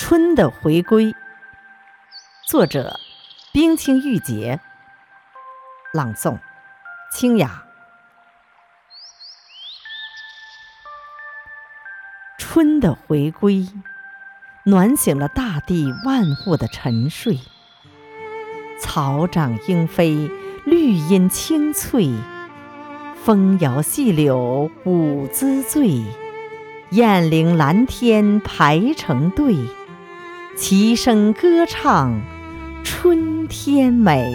春的回归，作者冰清玉洁，朗诵清雅。春的回归，暖醒了大地万物的沉睡。草长莺飞，绿荫青翠，风摇细柳舞滋醉，雁翎蓝天排成队，齐声歌唱春天美。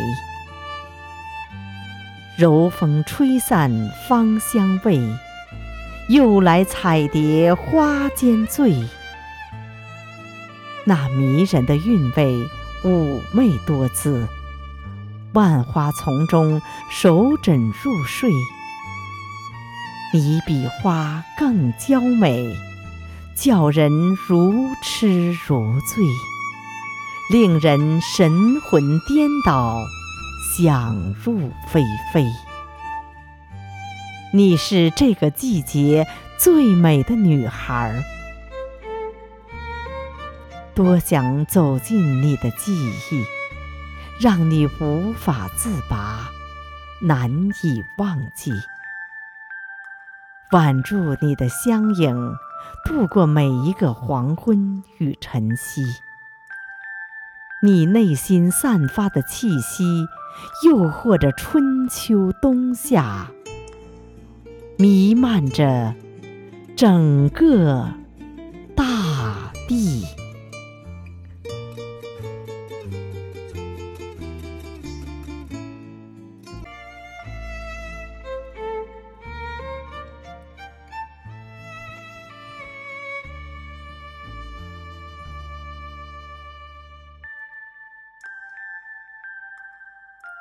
柔风吹散芳香味，又来彩蝶花间醉。那迷人的韵味妩媚多姿，万花丛中手枕入睡。你比花更娇美，叫人如痴如醉，令人神魂颠倒，想入非非。你是这个季节最美的女孩，多想走进你的记忆，让你无法自拔，难以忘记。挽住你的香影，度过每一个黄昏与晨曦。你内心散发的气息，诱惑着春秋冬夏，弥漫着整个大地。